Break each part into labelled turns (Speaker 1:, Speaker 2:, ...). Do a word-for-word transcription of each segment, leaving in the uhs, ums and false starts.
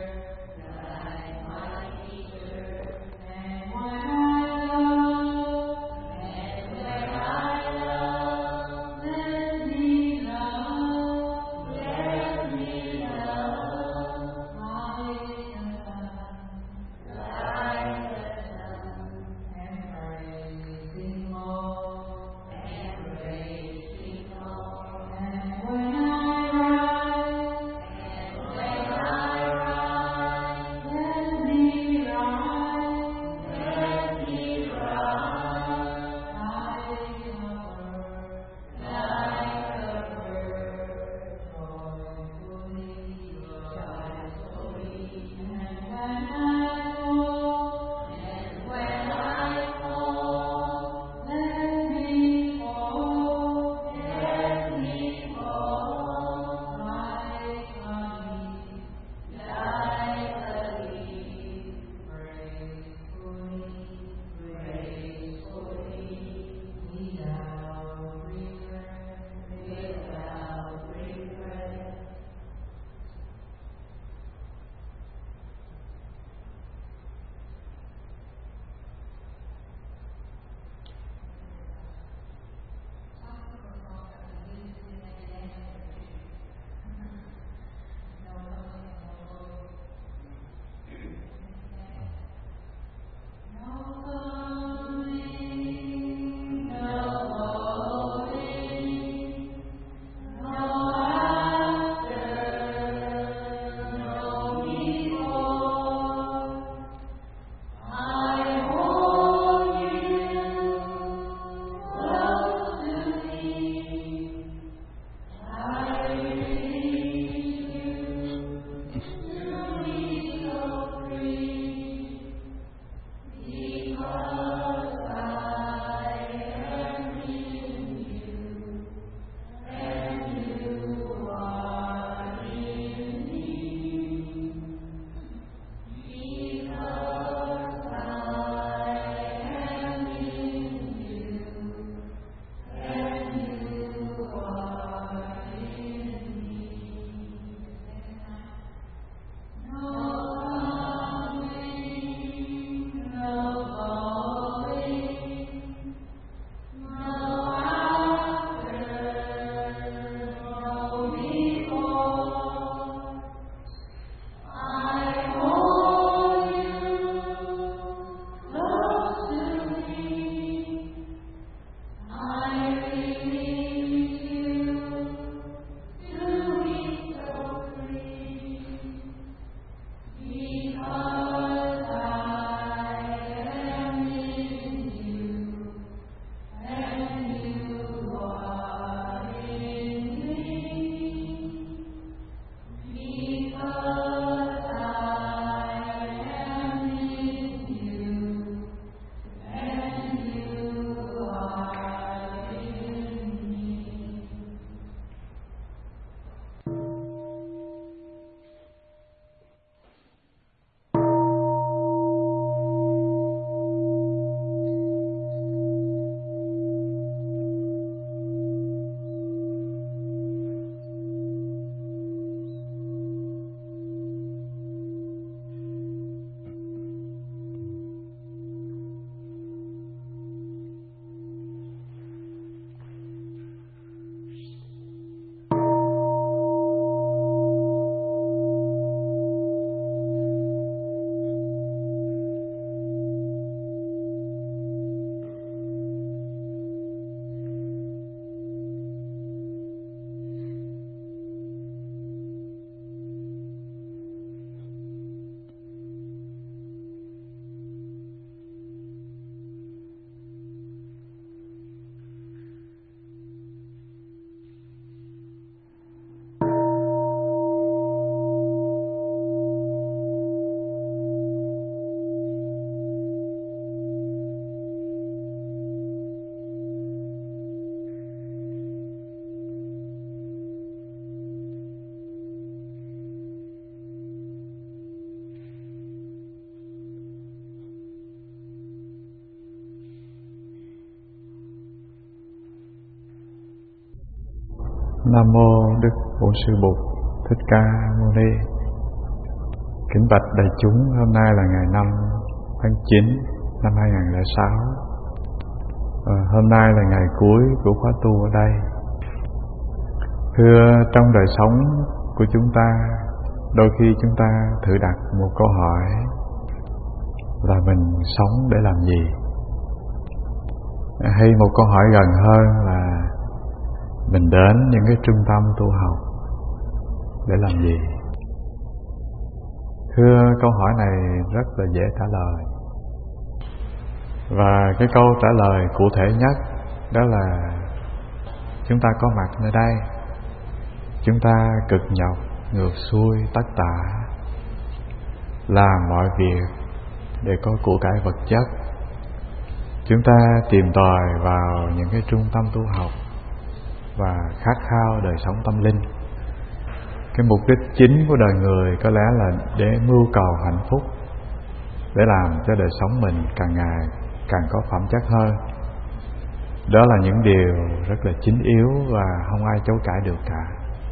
Speaker 1: Nam mô Đức Phổ Sư Bụt Thích Ca Mâu Ni. Kính bạch đại chúng, hôm nay là ngày năm tháng chín năm hai nghìn không trăm lẻ sáu. à, Hôm nay là ngày cuối của khóa tu ở đây. Thưa, trong đời sống của chúng ta, đôi khi chúng ta thử đặt một câu hỏi là mình sống để làm gì? Hay một câu hỏi gần hơn là mình đến những cái trung tâm tu học để làm gì? Thưa, câu hỏi này rất là dễ trả lời. Và cái câu trả lời cụ thể nhất đó là chúng ta có mặt nơi đây, chúng ta cực nhọc ngược xuôi tất tả, làm mọi việc để có của cải vật chất. Chúng ta tìm tòi vào những cái trung tâm tu học và khát khao đời sống tâm linh. Cái mục đích chính của đời người có lẽ là để mưu cầu hạnh phúc, để làm cho đời sống mình càng ngày càng có phẩm chất hơn. Đó là những điều rất là chính yếu và không ai chối cãi được cả.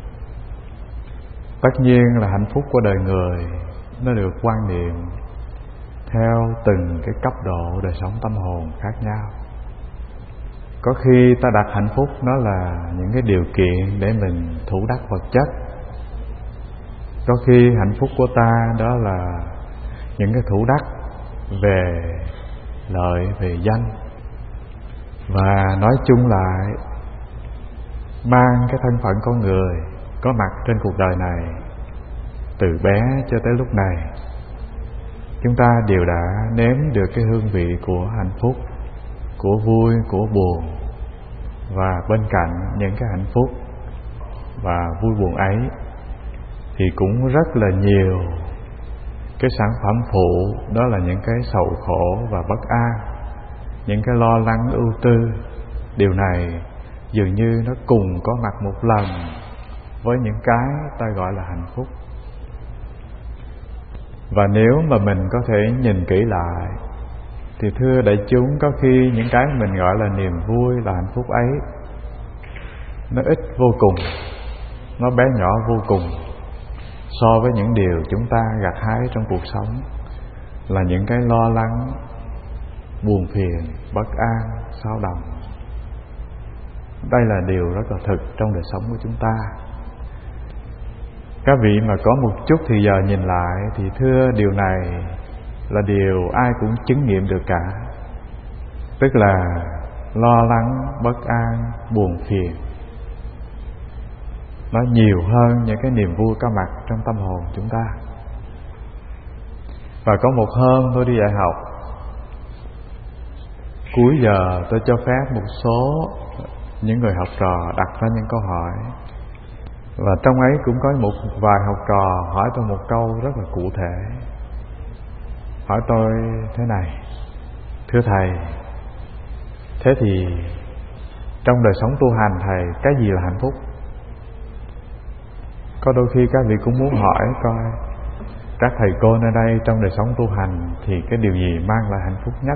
Speaker 1: Tất nhiên là hạnh phúc của đời người nó được quan niệm theo từng cái cấp độ đời sống tâm hồn khác nhau. Có khi ta đặt hạnh phúc nó là những cái điều kiện để mình thủ đắc vật chất. Có khi hạnh phúc của ta đó là những cái thủ đắc về lợi, về danh. Và nói chung lại, mang cái thân phận con người có mặt trên cuộc đời này từ bé cho tới lúc này, chúng ta đều đã nếm được cái hương vị của hạnh phúc, của vui, của buồn. Và bên cạnh những cái hạnh phúc và vui buồn ấy thì cũng rất là nhiều cái sản phẩm phụ, đó là những cái sầu khổ và bất an, những cái lo lắng ưu tư. Điều này dường như nó cùng có mặt một lần với những cái ta gọi là hạnh phúc. Và nếu mà mình có thể nhìn kỹ lại thì thưa đại chúng, có khi những cái mình gọi là niềm vui, là hạnh phúc ấy, nó ít vô cùng, nó bé nhỏ vô cùng so với những điều chúng ta gặt hái trong cuộc sống, là những cái lo lắng, buồn phiền, bất an, xáo động. Đây là điều rất là thực trong đời sống của chúng ta. Các vị mà có một chút thì giờ nhìn lại thì thưa, điều này là điều ai cũng chứng nghiệm được cả. Tức là lo lắng, bất an, buồn phiền nó nhiều hơn những cái niềm vui có mặt trong tâm hồn chúng ta. Và có một hôm tôi đi dạy học, cuối giờ tôi cho phép một số những người học trò đặt ra những câu hỏi. Và trong ấy cũng có một vài học trò hỏi tôi một câu rất là cụ thể. Hỏi tôi thế này: thưa thầy, thế thì trong đời sống tu hành thầy, cái gì là hạnh phúc? Có đôi khi các vị cũng muốn hỏi coi các thầy cô nơi đây trong đời sống tu hành thì cái điều gì mang lại hạnh phúc nhất.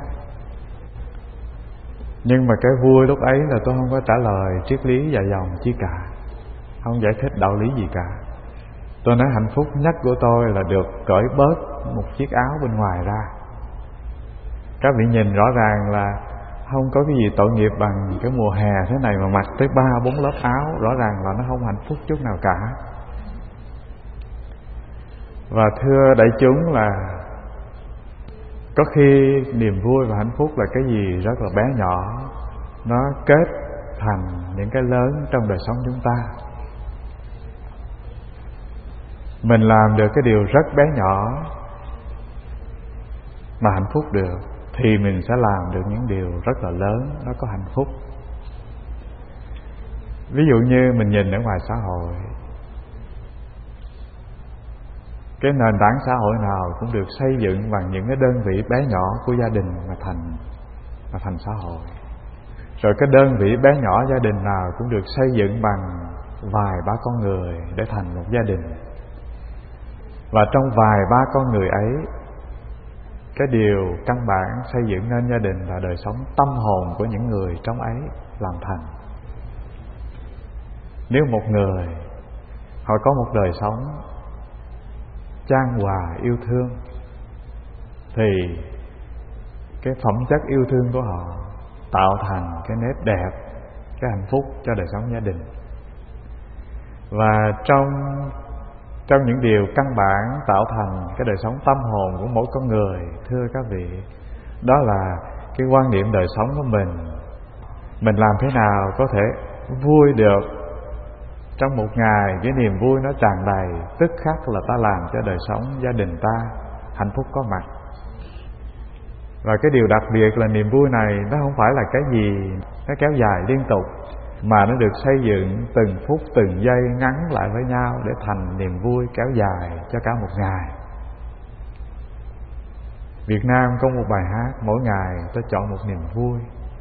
Speaker 1: Nhưng mà cái vui lúc ấy là tôi không có trả lời triết lý dài dòng chi cả, không giải thích đạo lý gì cả. Tôi nói hạnh phúc nhất của tôi là được cởi bớt một chiếc áo bên ngoài ra. Các vị nhìn rõ ràng là không có cái gì tội nghiệp bằng cái mùa hè thế này mà mặc tới ba bốn lớp áo, rõ ràng là nó không hạnh phúc chút nào cả. Và thưa đại chúng, là có khi niềm vui và hạnh phúc là cái gì rất là bé nhỏ, nó kết thành những cái lớn trong đời sống chúng ta. Mình làm được cái điều rất bé nhỏ mà hạnh phúc được, thì mình sẽ làm được những điều rất là lớn, nó có hạnh phúc. Ví dụ như mình nhìn ở ngoài xã hội, cái nền tảng xã hội nào cũng được xây dựng bằng những cái đơn vị bé nhỏ của gia đình mà thành mà thành xã hội. Rồi cái đơn vị bé nhỏ gia đình nào cũng được xây dựng bằng vài ba con người để thành một gia đình. Và trong vài ba con người ấy, cái điều căn bản xây dựng nên gia đình là đời sống tâm hồn của những người trong ấy làm thành. Nếu một người họ có một đời sống chan hòa yêu thương, thì cái phẩm chất yêu thương của họ tạo thành cái nét đẹp, cái hạnh phúc cho đời sống gia đình. Và trong trong những điều căn bản tạo thành cái đời sống tâm hồn của mỗi con người, thưa các vị, đó là cái quan niệm đời sống của mình. Mình làm thế nào có thể vui được trong một ngày, cái niềm vui nó tràn đầy, tức khắc là ta làm cho đời sống gia đình ta hạnh phúc có mặt. Và cái điều đặc biệt là niềm vui này nó không phải là cái gì nó kéo dài liên tục, mà nó được xây dựng từng phút từng giây ngắn lại với nhau để thành niềm vui kéo dài cho cả một ngày. Việt Nam có một bài hát: mỗi ngày tôi chọn một niềm vui.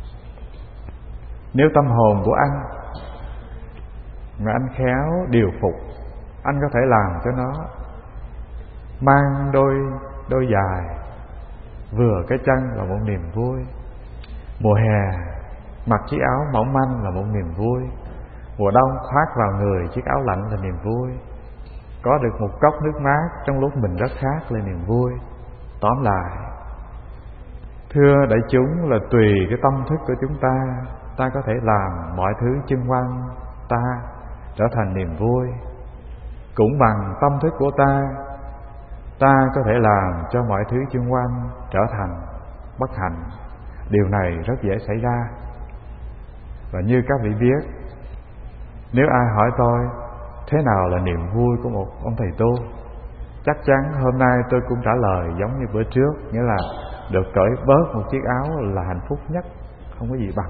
Speaker 1: Nếu tâm hồn của anh mà anh khéo điều phục, anh có thể làm cho nó mang đôi đôi giày, vừa cái chân là một niềm vui. Mùa hè mặc chiếc áo mỏng manh là một niềm vui. Mùa đông khoác vào người chiếc áo lạnh là niềm vui. Có được một cốc nước mát trong lúc mình rất khát là niềm vui. Tóm lại, thưa đại chúng, là tùy cái tâm thức của chúng ta, ta có thể làm mọi thứ xung quanh ta trở thành niềm vui. Cũng bằng tâm thức của ta, ta có thể làm cho mọi thứ xung quanh trở thành bất hạnh. Điều này rất dễ xảy ra. Và như các vị biết, nếu ai hỏi tôi thế nào là niềm vui của một ông thầy tu, chắc chắn hôm nay tôi cũng trả lời giống như bữa trước, nghĩa là được cởi bớt một chiếc áo là hạnh phúc nhất, không có gì bằng.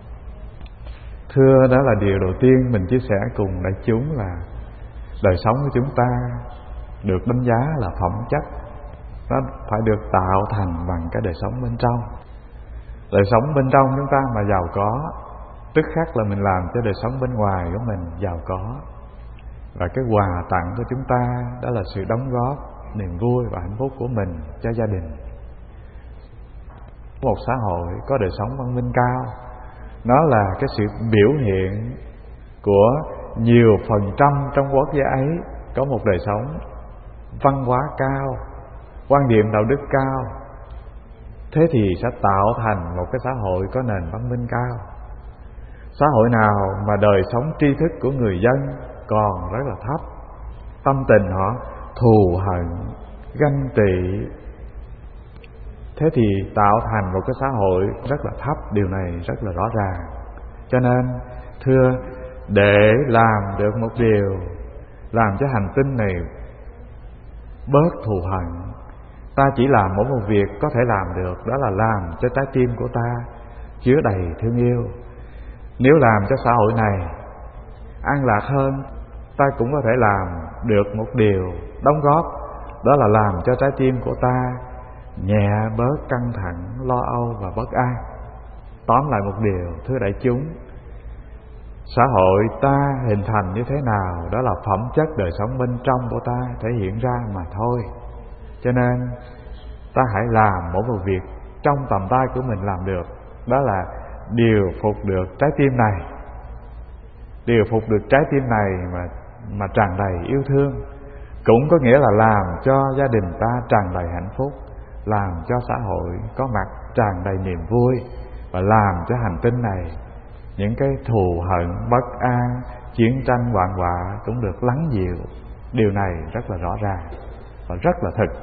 Speaker 1: Thưa, đó là điều đầu tiên mình chia sẻ cùng đại chúng, là đời sống của chúng ta được đánh giá là phẩm chất, nó phải được tạo thành bằng cái đời sống bên trong. Đời sống bên trong chúng ta mà giàu có, tức khắc là mình làm cho đời sống bên ngoài của mình giàu có. Và cái quà tặng của chúng ta đó là sự đóng góp niềm vui và hạnh phúc của mình cho gia đình. Một xã hội có đời sống văn minh cao, nó là cái sự biểu hiện của nhiều phần trăm trong quốc gia ấy có một đời sống văn hóa cao, quan điểm đạo đức cao. Thế thì sẽ tạo thành một cái xã hội có nền văn minh cao. Xã hội nào mà đời sống tri thức của người dân còn rất là thấp, tâm tình họ thù hận, ganh tị, thế thì tạo thành một cái xã hội rất là thấp. Điều này rất là rõ ràng. Cho nên thưa, để làm được một điều làm cho hành tinh này bớt thù hận, ta chỉ làm mỗi một việc có thể làm được, đó là làm cho trái tim của ta chứa đầy thương yêu. Nếu làm cho xã hội này an lạc hơn, ta cũng có thể làm được một điều đóng góp, đó là làm cho trái tim của ta nhẹ bớt căng thẳng, lo âu và bất an. Tóm lại một điều, thưa đại chúng, xã hội ta hình thành như thế nào, đó là phẩm chất đời sống bên trong của ta thể hiện ra mà thôi. Cho nên ta hãy làm mỗi một việc trong tầm tay của mình làm được, đó là điều phục được trái tim này. Điều phục được trái tim này mà mà tràn đầy yêu thương, cũng có nghĩa là làm cho gia đình ta tràn đầy hạnh phúc, làm cho xã hội có mặt tràn đầy niềm vui, và làm cho hành tinh này những cái thù hận, bất an, chiến tranh, hoạn họa cũng được lắng dịu. Điều này rất là rõ ràng và rất là thực.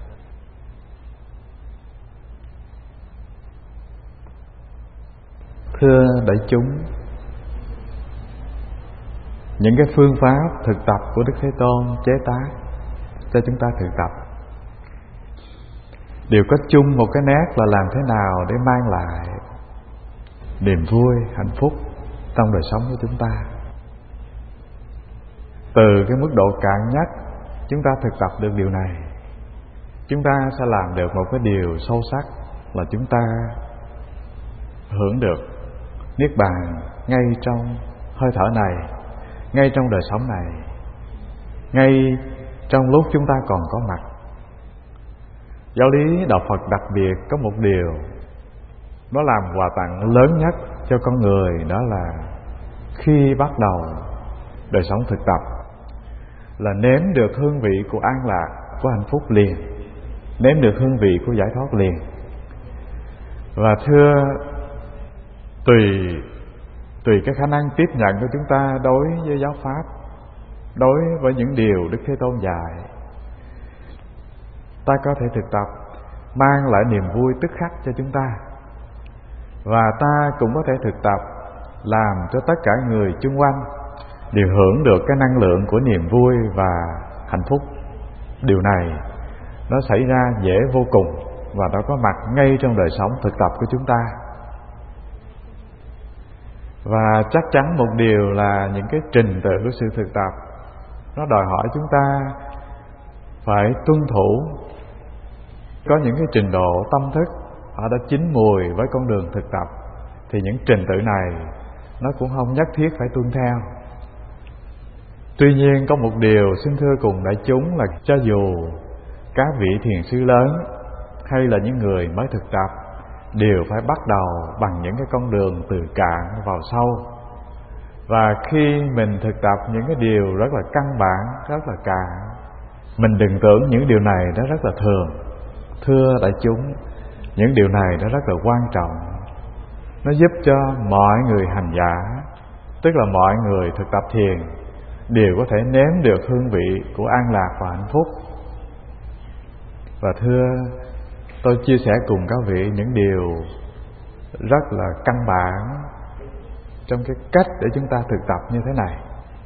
Speaker 1: Thưa đại chúng, những cái phương pháp thực tập của Đức Thế Tôn chế tác cho chúng ta thực tập đều có chung một cái nét là làm thế nào để mang lại niềm vui, hạnh phúc trong đời sống của chúng ta. Từ cái mức độ cạn nhất chúng ta thực tập được điều này, chúng ta sẽ làm được một cái điều sâu sắc là chúng ta hưởng được niết bàn ngay trong hơi thở này, ngay trong đời sống này, ngay trong lúc chúng ta còn có mặt. Giáo lý đạo Phật đặc biệt có một điều nó làm quà tặng lớn nhất cho con người, đó là khi bắt đầu đời sống thực tập là nếm được hương vị của an lạc của hạnh phúc liền, nếm được hương vị của giải thoát liền. Và thưa, tùy tùy cái khả năng tiếp nhận của chúng ta đối với giáo pháp, đối với những điều Đức Thế Tôn dạy, ta có thể thực tập mang lại niềm vui tức khắc cho chúng ta, và ta cũng có thể thực tập làm cho tất cả người chung quanh đều hưởng được cái năng lượng của niềm vui và hạnh phúc. Điều này nó xảy ra dễ vô cùng, và nó có mặt ngay trong đời sống thực tập của chúng ta. Và chắc chắn một điều là những cái trình tự của sự thực tập nó đòi hỏi chúng ta phải tuân thủ. Có những cái trình độ tâm thức họ đã chín mùi với con đường thực tập, thì những trình tự này nó cũng không nhất thiết phải tuân theo. Tuy nhiên có một điều xin thưa cùng đại chúng là cho dù các vị thiền sư lớn hay là những người mới thực tập đều phải bắt đầu bằng những cái con đường từ cạn vào sâu. Và khi mình thực tập những cái điều rất là căn bản, rất là cạn, mình đừng tưởng những điều này nó rất là thường. Thưa đại chúng, những điều này nó rất là quan trọng. Nó giúp cho mọi người hành giả, tức là mọi người thực tập thiền, đều có thể nếm được hương vị của an lạc và hạnh phúc. Và thưa, tôi chia sẻ cùng các vị những điều rất là căn bản trong cái cách để chúng ta thực tập như thế này.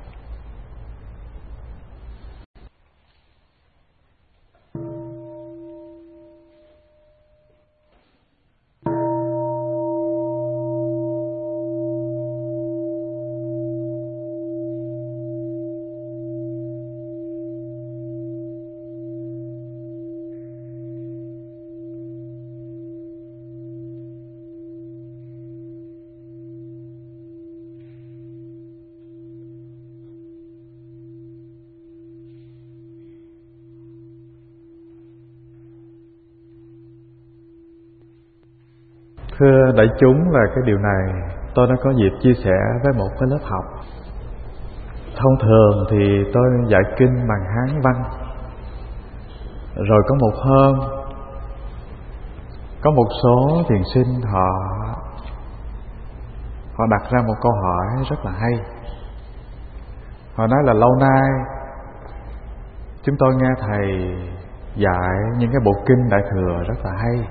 Speaker 1: Thưa đại chúng, là cái điều này tôi đã có dịp chia sẻ với một cái lớp học. Thông thường thì tôi dạy kinh bằng Hán văn. Rồi có một hôm, có một số thiền sinh họ họ đặt ra một câu hỏi rất là hay. Họ nói là lâu nay chúng tôi nghe thầy dạy những cái bộ kinh Đại Thừa rất là hay,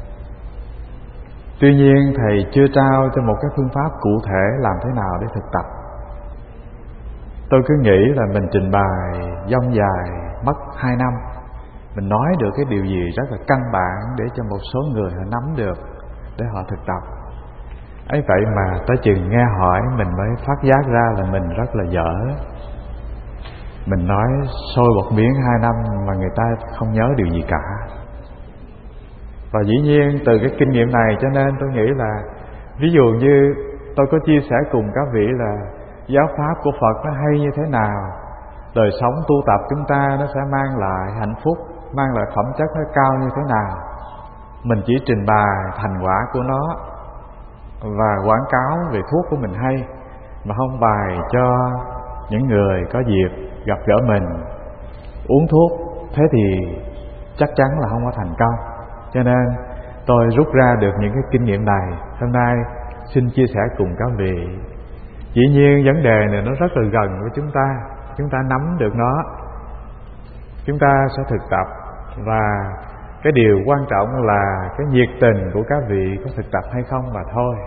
Speaker 1: tuy nhiên thầy chưa trao cho một cái phương pháp cụ thể làm thế nào để thực tập. Tôi cứ nghĩ là mình trình bày dông dài mất hai năm, mình nói được cái điều gì rất là căn bản để cho một số người họ nắm được để họ thực tập. Ấy vậy mà tới chừng nghe hỏi mình mới phát giác ra là mình rất là dở. Mình nói sôi bọt miếng hai năm mà người ta không nhớ điều gì cả. Và dĩ nhiên từ cái kinh nghiệm này cho nên tôi nghĩ là, ví dụ như tôi có chia sẻ cùng các vị là giáo pháp của Phật nó hay như thế nào, đời sống tu tập chúng ta nó sẽ mang lại hạnh phúc, mang lại phẩm chất nó cao như thế nào. Mình chỉ trình bày thành quả của nó và quảng cáo về thuốc của mình hay, mà không bày cho những người có dịp gặp gỡ mình uống thuốc, thế thì chắc chắn là không có thành công. Cho nên tôi rút ra được những cái kinh nghiệm này, hôm nay xin chia sẻ cùng các vị. Dĩ nhiên vấn đề này nó rất là gần với chúng ta, chúng ta nắm được nó, chúng ta sẽ thực tập. Và cái điều quan trọng là cái nhiệt tình của các vị có thực tập hay không mà thôi.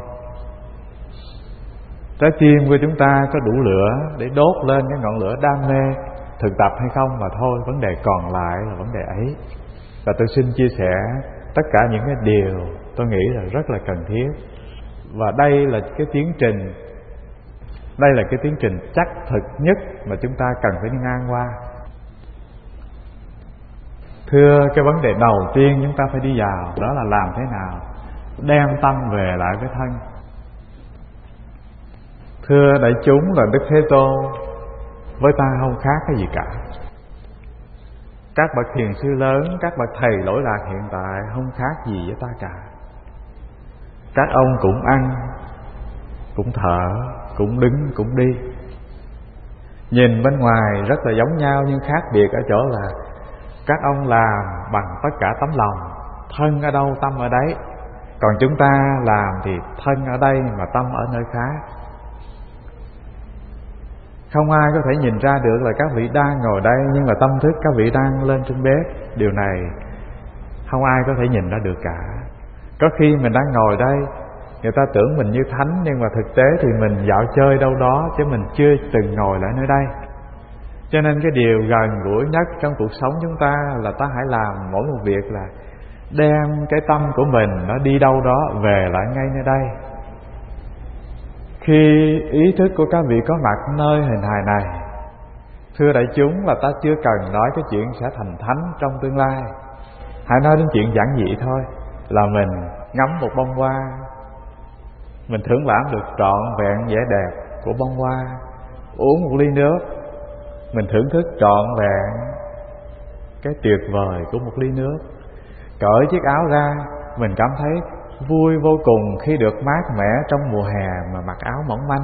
Speaker 1: Trái tim của chúng ta có đủ lửa để đốt lên cái ngọn lửa đam mê thực tập hay không mà thôi. Vấn đề còn lại là vấn đề ấy. Và tôi xin chia sẻ tất cả những cái điều tôi nghĩ là rất là cần thiết. Và đây là cái tiến trình, đây là cái tiến trình chắc thực nhất mà chúng ta cần phải đi ngang qua. Thưa, cái vấn đề đầu tiên chúng ta phải đi vào đó là làm thế nào đem tâm về lại với thân. Thưa đại chúng, là Đức Thế Tôn với ta không khác cái gì cả. Các bậc thiền sư lớn, các bậc thầy lỗi lạc hiện tại không khác gì với ta cả. Các ông cũng ăn, cũng thở, cũng đứng, cũng đi. Nhìn bên ngoài rất là giống nhau, nhưng khác biệt ở chỗ là các ông làm bằng tất cả tấm lòng, thân ở đâu tâm ở đấy. Còn chúng ta làm thì thân ở đây mà tâm ở nơi khác. Không ai có thể nhìn ra được là các vị đang ngồi đây, nhưng mà tâm thức các vị đang lên trên bếp. Điều này không ai có thể nhìn ra được cả. Có khi mình đang ngồi đây, người ta tưởng mình như thánh, nhưng mà thực tế thì mình dạo chơi đâu đó, chứ mình chưa từng ngồi lại nơi đây. Cho nên cái điều gần gũi nhất trong cuộc sống chúng ta là ta hãy làm mỗi một việc là đem cái tâm của mình nó đi đâu đó về lại ngay nơi đây. Khi ý thức của các vị có mặt nơi hình hài này, thưa đại chúng, là ta chưa cần nói cái chuyện sẽ thành thánh trong tương lai. Hãy nói đến chuyện giản dị thôi, là mình ngắm một bông hoa, mình thưởng lãm được trọn vẹn vẻ đẹp của bông hoa. Uống một ly nước, mình thưởng thức trọn vẹn cái tuyệt vời của một ly nước. Cởi chiếc áo ra, mình cảm thấy vui vô cùng khi được mát mẻ trong mùa hè mà mặc áo mỏng manh.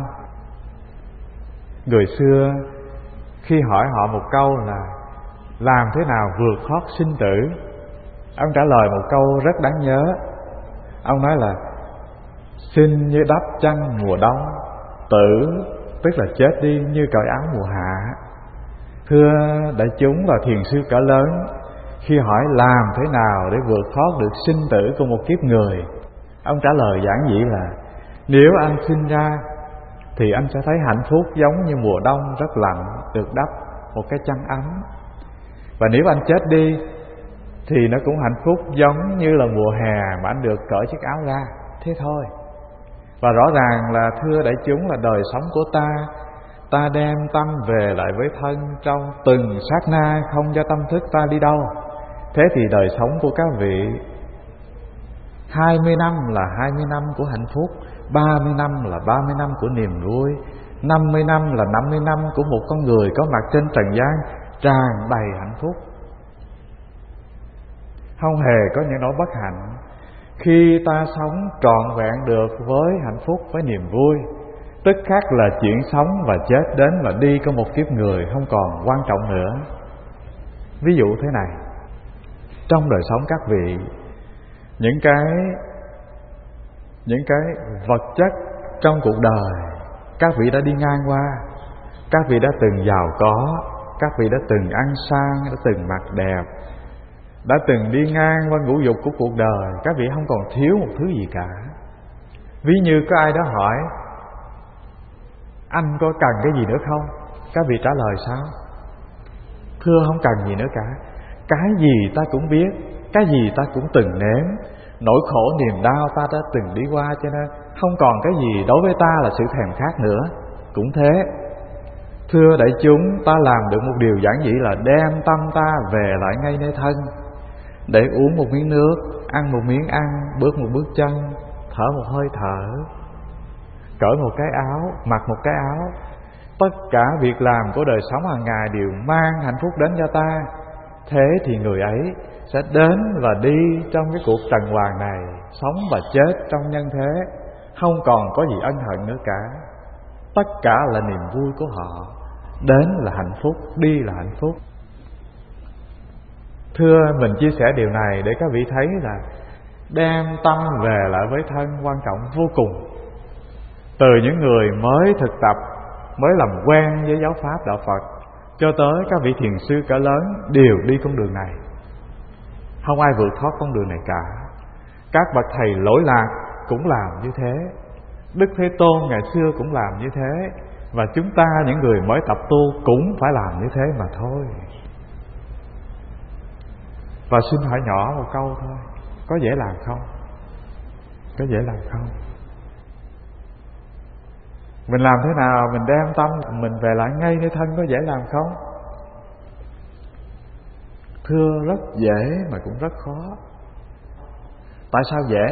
Speaker 1: Người xưa khi hỏi họ một câu là làm thế nào vượt thoát sinh tử, ông trả lời một câu rất đáng nhớ. Ông nói là sinh như đắp chăn mùa đông, tử tức là chết đi như cởi áo mùa hạ. Thưa đại chúng và thiền sư cỡ lớn, khi hỏi làm thế nào để vượt thoát được sinh tử của một kiếp người, ông trả lời giản dị là nếu anh sinh ra thì anh sẽ thấy hạnh phúc giống như mùa đông rất lạnh được đắp một cái chăn ấm. Và nếu anh chết đi thì nó cũng hạnh phúc giống như là mùa hè mà anh được cởi chiếc áo ra. Thế thôi. Và rõ ràng là thưa đại chúng là đời sống của ta, ta đem tâm về lại với thân trong từng sát na, không cho tâm thức ta đi đâu. Thế thì đời sống của các vị hai mươi năm là hai mươi năm của hạnh phúc, ba mươi năm là ba mươi năm của niềm vui, năm mươi năm là năm mươi năm của một con người có mặt trên trần gian tràn đầy hạnh phúc. Không hề có những nỗi bất hạnh. Khi ta sống trọn vẹn được với hạnh phúc, với niềm vui, tức khắc là chuyện sống và chết đến và đi của một kiếp người không còn quan trọng nữa. Ví dụ thế này, trong đời sống các vị, những cái những cái vật chất trong cuộc đời các vị đã đi ngang qua, các vị đã từng giàu có, các vị đã từng ăn sang, đã từng mặc đẹp, đã từng đi ngang qua ngũ dục của cuộc đời, các vị không còn thiếu một thứ gì cả. Ví như có ai đó hỏi anh có cần cái gì nữa không, các vị trả lời sao? Thưa không cần gì nữa cả. Cái gì ta cũng biết, cái gì ta cũng từng nếm, nỗi khổ niềm đau ta đã từng đi qua, cho nên không còn cái gì đối với ta là sự thèm khát nữa. Cũng thế, thưa đại chúng, ta làm được một điều giản dị là đem tâm ta về lại ngay nơi thân, để uống một miếng nước, ăn một miếng ăn, bước một bước chân, thở một hơi thở, cởi một cái áo, mặc một cái áo. Tất cả việc làm của đời sống hàng ngày đều mang hạnh phúc đến cho ta. Thế thì người ấy sẽ đến và đi trong cái cuộc trần hoàn này, sống và chết trong nhân thế, không còn có gì ân hận nữa cả. Tất cả là niềm vui của họ. Đến là hạnh phúc, đi là hạnh phúc. Thưa, mình chia sẻ điều này để các vị thấy là đem tâm về lại với thân quan trọng vô cùng. Từ những người mới thực tập, mới làm quen với giáo pháp đạo Phật, cho tới các vị thiền sư cỡ lớn đều đi con đường này. Không ai vượt thoát con đường này cả. Các bậc thầy lỗi lạc cũng làm như thế, Đức Thế Tôn ngày xưa cũng làm như thế, và chúng ta những người mới tập tu cũng phải làm như thế mà thôi. Và xin hỏi nhỏ một câu thôi, có dễ làm không? Có dễ làm không? Mình làm thế nào mình đem tâm mình về lại ngay nơi thân, có dễ làm không? Thưa, rất dễ mà cũng rất khó. Tại sao dễ?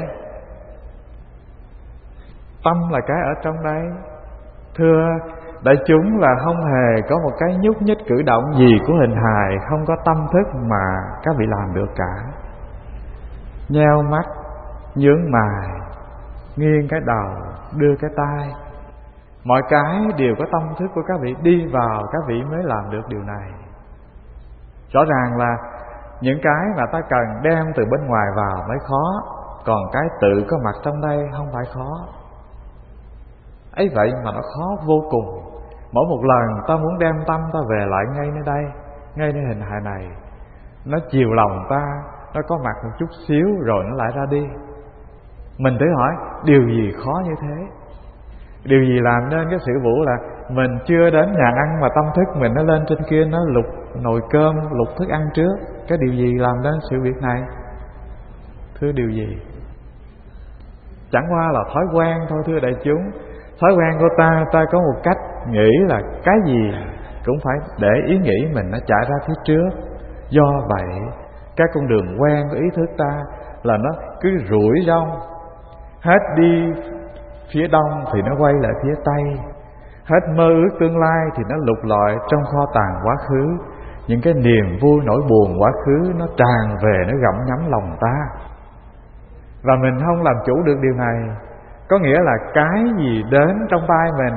Speaker 1: Tâm là cái ở trong đây. Thưa đại chúng, là không hề có một cái nhúc nhích cử động gì của hình hài không có tâm thức mà các vị làm được cả. Nheo mắt, nhướng mày, nghiêng cái đầu, đưa cái tay, mọi cái đều có tâm thức của các vị đi vào, các vị mới làm được điều này. Rõ ràng là Những cái mà ta cần đem từ bên ngoài vào mới khó, còn cái tự có mặt trong đây không phải khó. Ấy vậy mà nó khó vô cùng. Mỗi một lần ta muốn đem tâm ta về lại ngay nơi đây, ngay nơi hình hài này, nó chiều lòng ta, nó có mặt một chút xíu rồi nó lại ra đi. Mình thử hỏi, điều gì khó như thế? Điều gì làm nên cái sự vụ là mình chưa đến nhà ăn mà tâm thức mình nó lên trên kia, nó lục nồi cơm, lục thức ăn trước? Cái điều gì làm nên sự việc này? Thưa, điều gì? Chẳng qua là thói quen thôi thưa đại chúng. Thói quen của ta, ta có một cách nghĩ là cái gì cũng phải để ý nghĩ mình nó chạy ra phía trước. Do vậy, các con đường quen của ý thức ta là nó cứ rủi rong. Hết đi phía đông thì nó quay lại phía tây, hết mơ ước tương lai thì nó lục lọi trong kho tàng quá khứ. Những cái niềm vui nỗi buồn quá khứ nó tràn về, nó gặm nhấm lòng ta. Và mình không làm chủ được điều này. Có nghĩa là cái gì đến trong tay mình,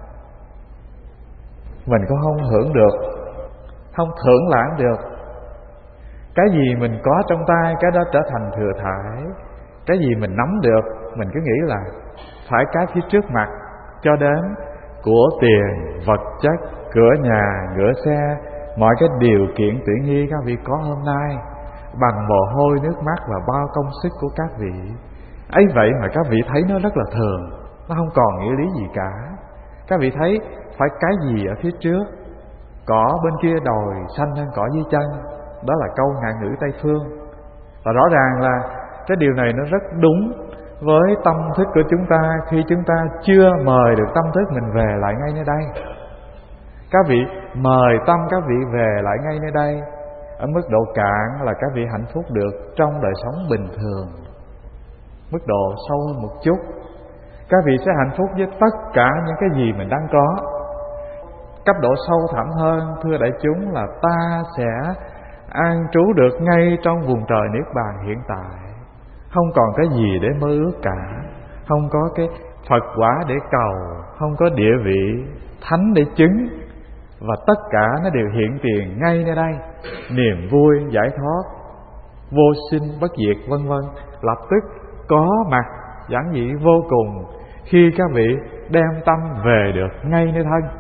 Speaker 1: mình cũng không hưởng được, không thưởng lãm được. Cái gì mình có trong tay, cái đó trở thành thừa thải. Cái gì mình nắm được, mình cứ nghĩ là phải cái phía trước mặt, cho đến của tiền, vật chất, cửa nhà, ngựa xe, mọi cái điều kiện tiện nghi các vị có hôm nay bằng mồ hôi, nước mắt và bao công sức của các vị. Ấy vậy mà các vị thấy nó rất là thường, nó không còn nghĩa lý gì cả. Các vị thấy phải cái gì ở phía trước, cỏ bên kia đồi xanh hơn cỏ dưới chân. Đó là câu ngạn ngữ Tây Phương. Và rõ ràng là cái điều này nó rất đúng với tâm thức của chúng ta khi chúng ta chưa mời được tâm thức mình về lại ngay nơi đây. Các vị mời tâm các vị về lại ngay nơi đây, ở mức độ cạn là các vị hạnh phúc được trong đời sống bình thường. Mức độ sâu hơn một chút, các vị sẽ hạnh phúc với tất cả những cái gì mình đang có. Cấp độ sâu thẳm hơn, thưa đại chúng, là ta sẽ an trú được ngay trong vùng trời niết bàn hiện tại. Không còn cái gì để mơ ước cả, không có cái Phật quả để cầu, không có địa vị thánh để chứng, và tất cả nó đều hiện tiền ngay nơi đây. Niềm vui, giải thoát, vô sinh, bất diệt vân vân lập tức có mặt giản dị vô cùng khi các vị đem tâm về được ngay nơi thân.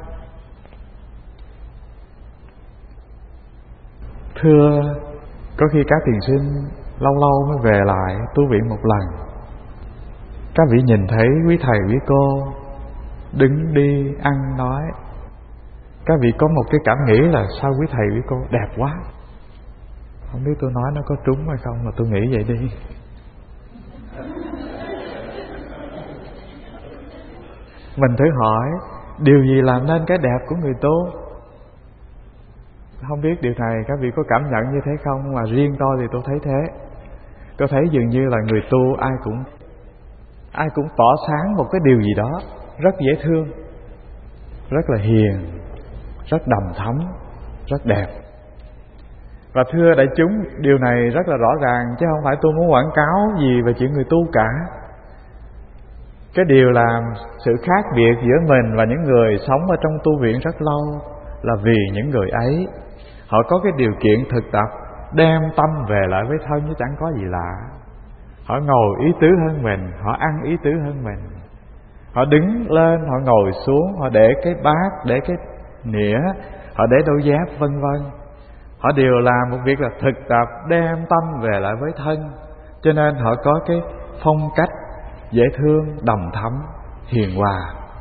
Speaker 1: Thưa, có khi các thiền sinh lâu lâu mới về lại tu viện một lần. Các vị nhìn thấy quý thầy quý cô đứng đi ăn nói, các vị có một cái cảm nghĩ là sao quý thầy quý cô đẹp quá. Không biết tôi nói nó có trúng hay không, mà tôi nghĩ vậy đi. Mình thử hỏi, điều gì làm nên cái đẹp của người tu? Không biết điều này các vị có cảm nhận như thế không, mà riêng tôi thì tôi thấy thế. Tôi thấy dường như là người tu ai cũng ai cũng tỏ sáng một cái điều gì đó rất dễ thương, rất là hiền, rất đầm thắm, rất đẹp. Và thưa đại chúng, điều này rất là rõ ràng, chứ không phải tôi muốn quảng cáo gì về chuyện người tu cả. Cái điều làm sự khác biệt giữa mình và những người sống ở trong tu viện rất lâu là vì những người ấy họ có cái điều kiện thực tập đem tâm về lại với thân, chứ chẳng có gì lạ. Họ ngồi ý tứ hơn mình, họ ăn ý tứ hơn mình, họ đứng lên, họ ngồi xuống, họ để cái bát, để cái nĩa, họ để đôi dép vân vân. Họ đều làm một việc là thực tập đem tâm về lại với thân, cho nên họ có cái phong cách dễ thương, đầm thắm, hiền hòa.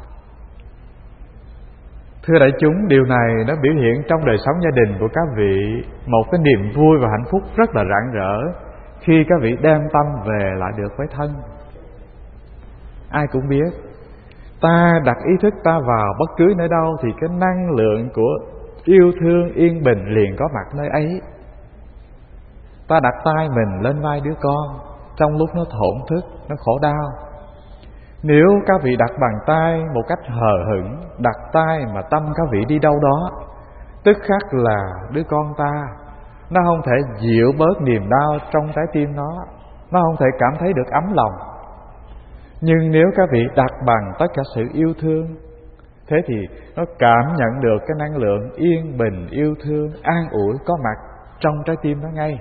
Speaker 1: Thưa đại chúng, điều này nó biểu hiện trong đời sống gia đình của các vị một cái niềm vui và hạnh phúc rất là rạng rỡ khi các vị đem tâm về lại được với thân. Ai cũng biết, ta đặt ý thức ta vào bất cứ nơi đâu thì cái năng lượng của yêu thương yên bình liền có mặt nơi ấy. Ta đặt tay mình lên vai đứa con trong lúc nó thổn thức, nó khổ đau. Nếu các vị đặt bàn tay một cách hờ hững, đặt tay mà tâm các vị đi đâu đó, tức khắc là đứa con ta nó không thể dịu bớt niềm đau trong trái tim nó, nó không thể cảm thấy được ấm lòng. Nhưng nếu các vị đặt bằng tất cả sự yêu thương, thế thì nó cảm nhận được cái năng lượng yên bình, yêu thương, an ủi có mặt trong trái tim nó ngay.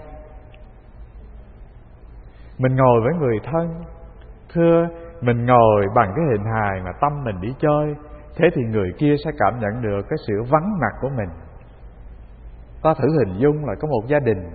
Speaker 1: Mình ngồi với người thân, thưa, mình ngồi bằng cái hình hài mà tâm mình đi chơi, thế thì người kia sẽ cảm nhận được cái sự vắng mặt của mình. Ta thử hình dung là có một gia đình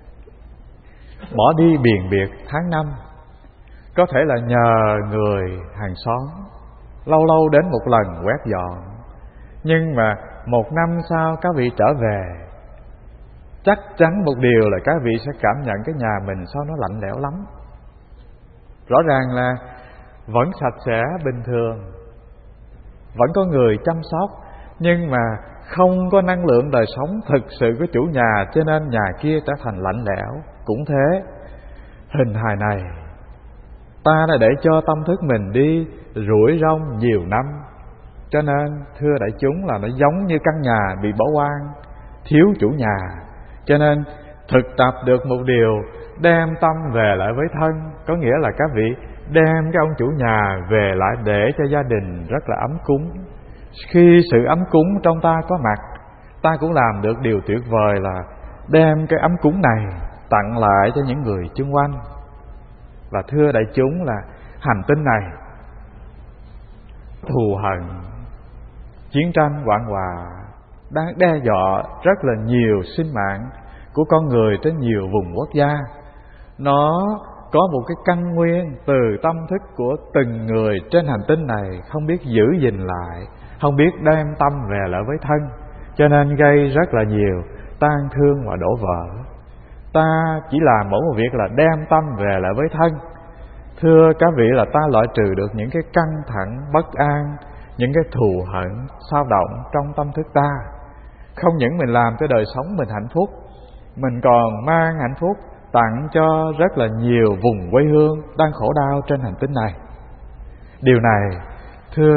Speaker 1: bỏ đi biền biệt tháng năm, có thể là nhờ người hàng xóm lâu lâu đến một lần quét dọn, nhưng mà một năm sau các vị trở về, chắc chắn một điều là các vị sẽ cảm nhận cái nhà mình sao nó lạnh lẽo lắm. Rõ ràng là vẫn sạch sẽ bình thường, vẫn có người chăm sóc, nhưng mà không có năng lượng đời sống thực sự của chủ nhà, cho nên nhà kia trở thành lạnh lẽo. Cũng thế, hình hài này ta đã để cho tâm thức mình đi rủi rong nhiều năm, cho nên thưa đại chúng là nó giống như căn nhà bị bỏ hoang, thiếu chủ nhà. Cho nên thực tập được một điều đem tâm về lại với thân, có nghĩa là các vị đem cái ông chủ nhà về lại để cho gia đình rất là ấm cúng. Khi sự ấm cúng trong ta có mặt, ta cũng làm được điều tuyệt vời là đem cái ấm cúng này tặng lại cho những người xung quanh. Và thưa đại chúng là hành tinh này thù hận, chiến tranh hoạn hòa đang đe dọa rất là nhiều sinh mạng của con người trên nhiều vùng quốc gia. Nó có một cái căn nguyên từ tâm thức của từng người trên hành tinh này không biết giữ gìn lại, không biết đem tâm về lại với thân, cho nên gây rất là nhiều tan thương và đổ vỡ. Ta chỉ làm mỗi một việc là đem tâm về lại với thân. Thưa các vị là ta loại trừ được những cái căng thẳng, bất an, những cái thù hận, xao động trong tâm thức ta. Không những mình làm cho đời sống mình hạnh phúc, mình còn mang hạnh phúc tặng cho rất là nhiều vùng quê hương đang khổ đau trên hành tinh này. Điều này thưa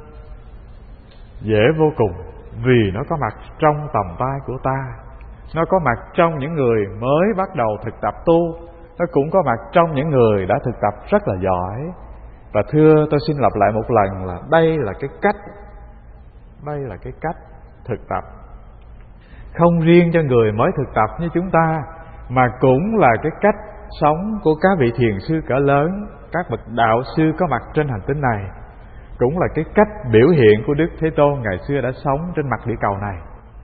Speaker 1: dễ vô cùng, vì nó có mặt trong tầm tay của ta, nó có mặt trong những người mới bắt đầu thực tập tu, nó cũng có mặt trong những người đã thực tập rất là giỏi. Và thưa tôi xin lặp lại một lần là đây là cái cách, đây là cái cách thực tập không riêng cho người mới thực tập như chúng ta, mà cũng là cái cách sống của các vị thiền sư cỡ lớn, các bậc đạo sư có mặt trên hành tinh này, cũng là cái cách biểu hiện của Đức Thế Tôn ngày xưa đã sống trên mặt địa cầu này.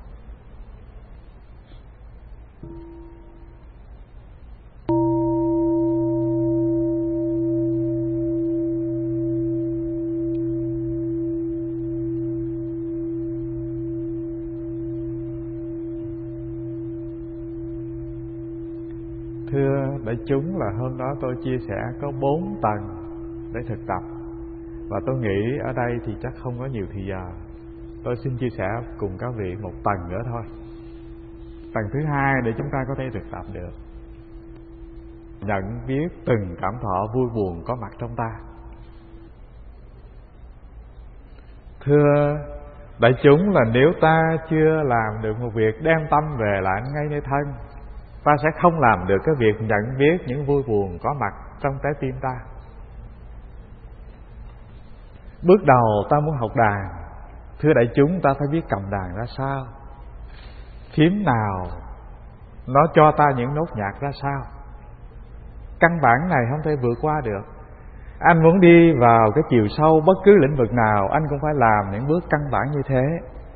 Speaker 1: Thưa đại chúng là hôm đó tôi chia sẻ có bốn tầng để thực tập, và tôi nghĩ ở đây thì chắc không có nhiều thì giờ. Tôi xin chia sẻ cùng các vị một tầng nữa thôi. Tầng thứ hai để chúng ta có thể thực tập được, nhận biết từng cảm thọ vui buồn có mặt trong ta. Thưa đại chúng là nếu ta chưa làm được một việc đem tâm về lại ngay nơi thân, ta sẽ không làm được cái việc nhận biết những vui buồn có mặt trong trái tim ta. Bước đầu ta muốn học đàn, thưa đại chúng ta phải biết cầm đàn ra sao, phím nào nó cho ta những nốt nhạc ra sao. Căn bản này không thể vượt qua được. Anh muốn đi vào cái chiều sâu bất cứ lĩnh vực nào, anh cũng phải làm những bước căn bản như thế.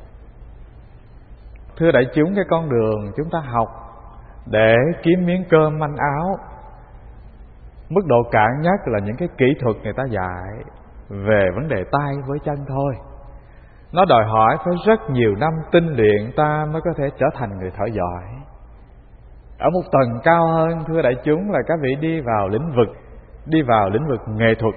Speaker 1: Thưa đại chúng, cái con đường chúng ta học để kiếm miếng cơm manh áo, mức độ cạn nhất là những cái kỹ thuật người ta dạy về vấn đề tay với chân thôi. Nó đòi hỏi phải rất nhiều năm tinh luyện ta mới có thể trở thành người thợ giỏi. Ở một tầng cao hơn, thưa đại chúng, là các vị đi vào lĩnh vực đi vào lĩnh vực nghệ thuật.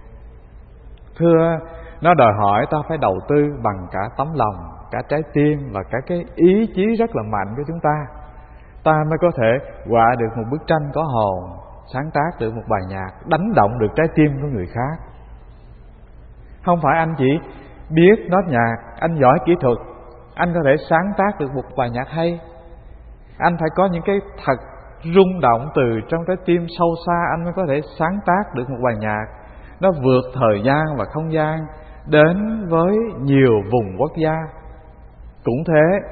Speaker 1: Thưa, nó đòi hỏi ta phải đầu tư bằng cả tấm lòng, cả trái tim và cả cái ý chí rất là mạnh của chúng ta, ta mới có thể họa được một bức tranh có hồn, sáng tác được một bài nhạc đánh động được trái tim của người khác. Không phải anh chỉ biết nốt nhạc, anh giỏi kỹ thuật, anh có thể sáng tác được một bài nhạc hay. Anh phải có những cái thật rung động từ trong trái tim sâu xa, anh mới có thể sáng tác được một bài nhạc nó vượt thời gian và không gian đến với nhiều vùng quốc gia. Cũng thế,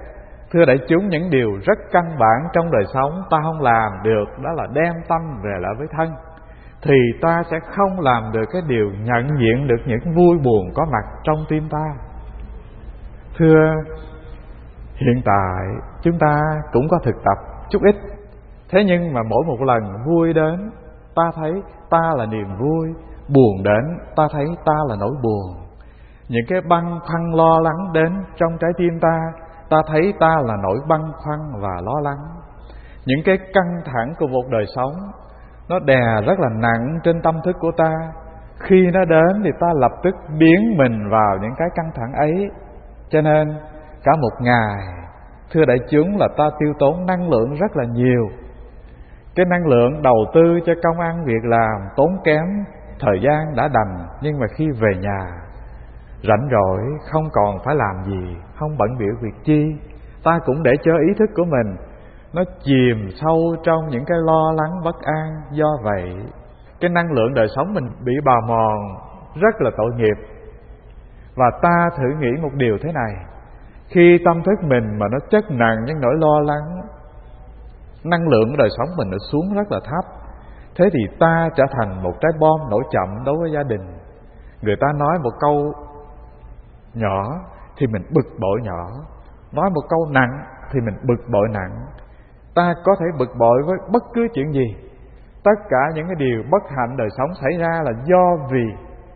Speaker 1: Thưa đại chúng, những điều rất căn bản trong đời sống ta không làm được, đó là đem tâm về lại với thân, thì ta sẽ không làm được cái điều nhận diện được những vui buồn có mặt trong tim ta. Thưa, hiện tại chúng ta cũng có thực tập chút ít, thế nhưng mà mỗi một lần vui đến, ta thấy ta là niềm vui, buồn đến, ta thấy ta là nỗi buồn. Những cái băn khoăn lo lắng đến trong trái tim ta, ta thấy ta là nỗi băn khoăn và lo lắng. Những cái căng thẳng của một đời sống, nó đè rất là nặng trên tâm thức của ta. Khi nó đến thì ta lập tức biến mình vào những cái căng thẳng ấy. Cho nên cả một ngày, thưa đại chúng, là ta tiêu tốn năng lượng rất là nhiều. Cái năng lượng đầu tư cho công ăn việc làm tốn kém, thời gian đã đành, nhưng mà khi về nhà rảnh rỗi, không còn phải làm gì, không bận bịu việc chi, ta cũng để cho ý thức của mình nó chìm sâu trong những cái lo lắng bất an. Do vậy, cái năng lượng đời sống mình bị bào mòn rất là tội nghiệp. Và ta thử nghĩ một điều thế này: khi tâm thức mình mà nó chất nặng những nỗi lo lắng, năng lượng của đời sống mình nó xuống rất là thấp, thế thì ta trở thành một trái bom nổ chậm đối với gia đình. Người ta nói một câu nhỏ thì mình bực bội nhỏ, nói một câu nặng thì mình bực bội nặng. Ta có thể bực bội với bất cứ chuyện gì. Tất cả những cái điều bất hạnh đời sống xảy ra là do vì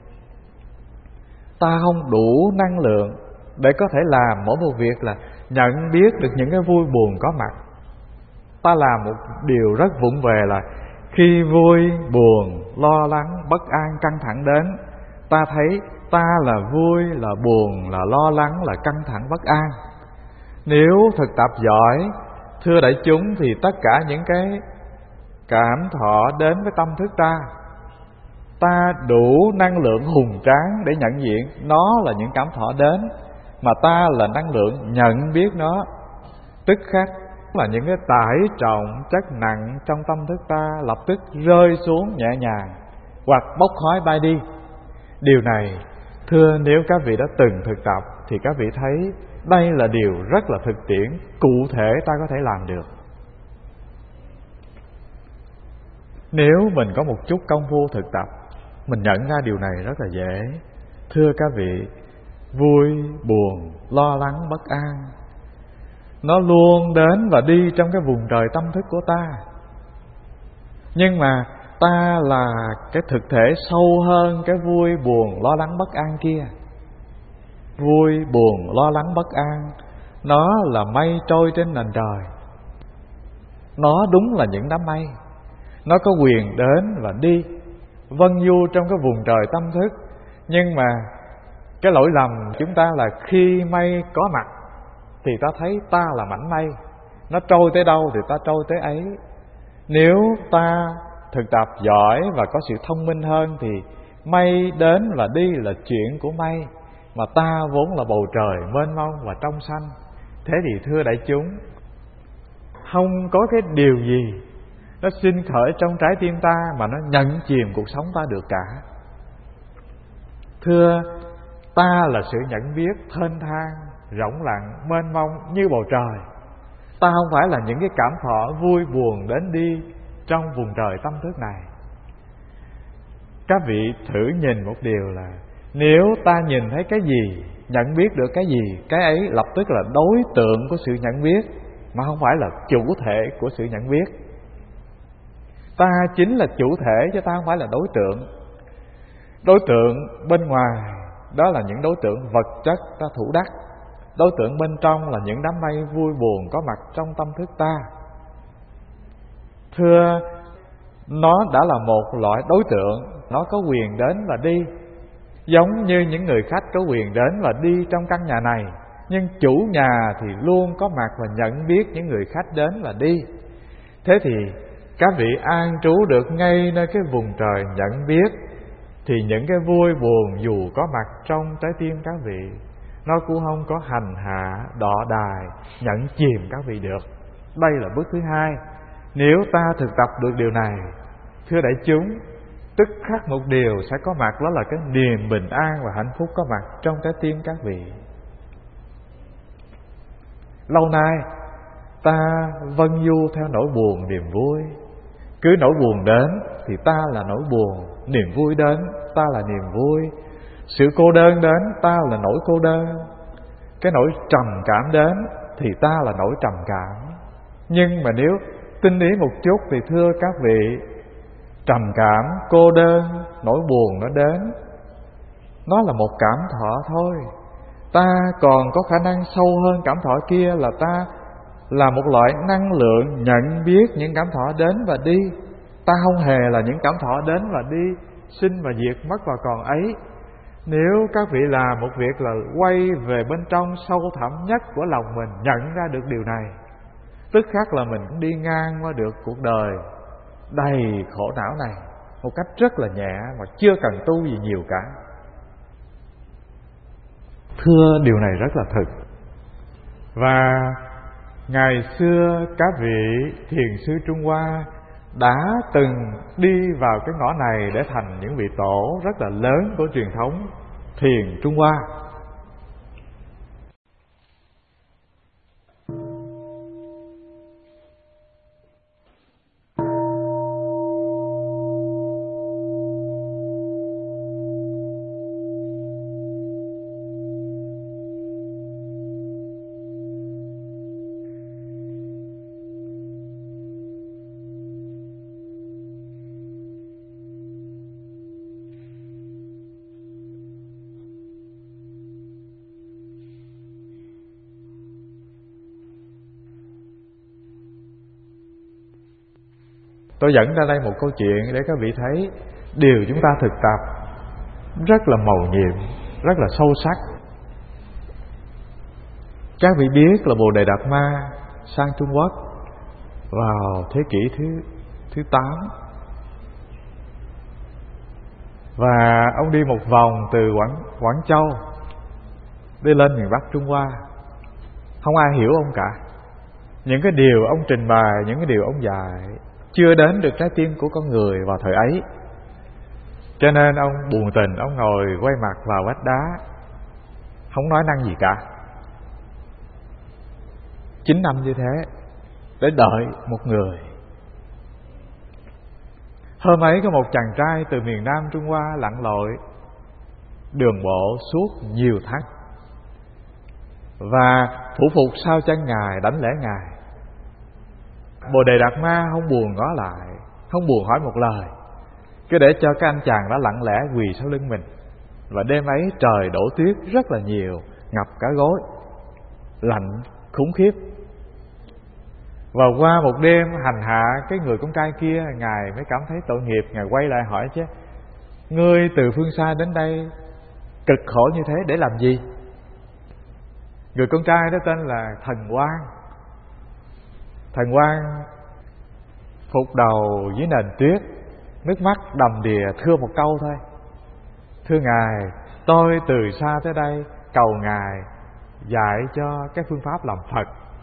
Speaker 1: ta không đủ năng lượng để có thể làm mỗi một việc là nhận biết được những cái vui buồn có mặt. Ta làm một điều rất vụng về là khi vui, buồn, lo lắng, bất an, căng thẳng đến, ta thấy ta là vui, là buồn, là lo lắng, là căng thẳng, bất an. Nếu thực tập giỏi, thưa đại chúng, thì tất cả những cái cảm thọ đến với tâm thức ta, ta đủ năng lượng hùng tráng để nhận diện nó là những cảm thọ đến, mà ta là năng lượng nhận biết nó. Tức khắc là những cái tải trọng chất nặng trong tâm thức ta lập tức rơi xuống nhẹ nhàng hoặc bốc khói bay đi. Điều này, thưa, nếu các vị đã từng thực tập thì các vị thấy đây là điều rất là thực tiễn, cụ thể ta có thể làm được. Nếu mình có một chút công phu thực tập, mình nhận ra điều này rất là dễ. Thưa các vị, vui, buồn, lo lắng, bất an, nó luôn đến và đi trong cái vùng trời tâm thức của ta. Nhưng mà ta là cái thực thể sâu hơn cái vui, buồn, lo lắng, bất an kia. Vui, buồn, lo lắng, bất an, nó là mây trôi trên nền trời. Nó đúng là những đám mây, nó có quyền đến và đi, vân du trong cái vùng trời tâm thức. Nhưng mà cái lỗi lầm chúng ta là khi mây có mặt thì ta thấy ta là mảnh mây, nó trôi tới đâu thì ta trôi tới ấy. Nếu ta thực tập giỏi và có sự thông minh hơn thì mây đến và đi là chuyện của mây, mà ta vốn là bầu trời mênh mông và trong xanh. Thế thì thưa đại chúng, không có cái điều gì nó sinh khởi trong trái tim ta mà nó nhận chìm cuộc sống ta được cả. Thưa, ta là sự nhận biết thênh thang, rộng lặng, mênh mông như bầu trời. Ta không phải là những cái cảm thọ vui buồn đến đi trong vùng trời tâm thức này. Các vị thử nhìn một điều là nếu ta nhìn thấy cái gì, nhận biết được cái gì, cái ấy lập tức là đối tượng của sự nhận biết, mà không phải là chủ thể của sự nhận biết. Ta chính là chủ thể chứ ta không phải là đối tượng. Đối tượng bên ngoài đó là những đối tượng vật chất ta thủ đắc. Đối tượng bên trong là những đám mây vui buồn có mặt trong tâm thức ta. Thưa, nó đã là một loại đối tượng, nó có quyền đến và đi, giống như những người khách có quyền đến và đi trong căn nhà này. Nhưng chủ nhà thì luôn có mặt và nhận biết những người khách đến và đi. Thế thì các vị an trú được ngay nơi cái vùng trời nhận biết, thì những cái vui buồn dù có mặt trong trái tim các vị, nó cũng không có hành hạ, đọ đài, nhận chìm các vị được. Đây là bước thứ hai. Nếu ta thực tập được điều này, thưa đại chúng, tức khắc một điều sẽ có mặt, đó là cái niềm bình an và hạnh phúc có mặt trong trái tim các vị. lâu nay ta vân du theo nỗi buồn niềm vui. Cứ nỗi buồn đến thì ta là nỗi buồn, niềm vui đến ta là niềm vui, sự cô đơn đến ta là nỗi cô đơn, cái nỗi trầm cảm đến thì ta là nỗi trầm cảm. Nhưng mà nếu tinh ý một chút thì thưa các vị, trầm cảm, cô đơn, nỗi buồn nó đến, nó là một cảm thọ thôi. Ta còn có khả năng sâu hơn cảm thọ kia là ta là một loại năng lượng nhận biết những cảm thọ đến và đi. Ta không hề là những cảm thọ đến và đi, sinh và diệt mất và còn ấy. Nếu các vị làm một việc là quay về bên trong sâu thẳm nhất của lòng mình, nhận ra được điều này, tức khắc là mình cũng đi ngang qua được cuộc đời đầy khổ não này một cách rất là nhẹ mà chưa cần tu gì nhiều cả. Thưa điều này rất là thực. Và ngày xưa các vị thiền sư Trung Hoa đã từng đi vào cái ngõ này để thành những vị tổ rất là lớn của truyền thống thiền Trung Hoa. Tôi dẫn ra đây một câu chuyện để các vị thấy điều chúng ta thực tập rất là mầu nhiệm, rất là sâu sắc. Các vị biết là Bồ Đề Đạt Ma sang Trung Quốc vào thế kỷ thứ thứ tám, và ông đi một vòng từ Quảng Quảng Châu đi lên miền Bắc Trung Hoa. Không ai hiểu ông cả. Những cái điều ông trình bày, những cái điều ông dạy chưa đến được trái tim của con người vào thời ấy. Cho nên ông buồn tình, ông ngồi quay mặt vào vách đá, không nói năng gì cả. Chín năm như thế để đợi một người. Hôm ấy có một chàng trai từ miền Nam Trung Hoa lặn lội đường bộ suốt nhiều tháng và phủ phục sau chân Ngài, đảnh lễ Ngài. Bồ Đề Đạt Ma không buồn ngó lại, không buồn hỏi một lời, cứ để cho cái anh chàng đã lặng lẽ quỳ sau lưng mình. Và đêm ấy trời đổ tuyết rất là nhiều, ngập cả gối, lạnh khủng khiếp. Và qua một đêm hành hạ cái người con trai kia, Ngài mới cảm thấy tội nghiệp. Ngài quay lại hỏi chứ: ngươi từ phương xa đến đây cực khổ như thế để làm gì? Người con trai đó tên là Thần Quang. Thần Quang phục đầu dưới nền tuyết, nước mắt đầm đìa thưa một câu thôi: thưa Ngài, tôi từ xa tới đây cầu Ngài dạy cho cái phương pháp làm Phật.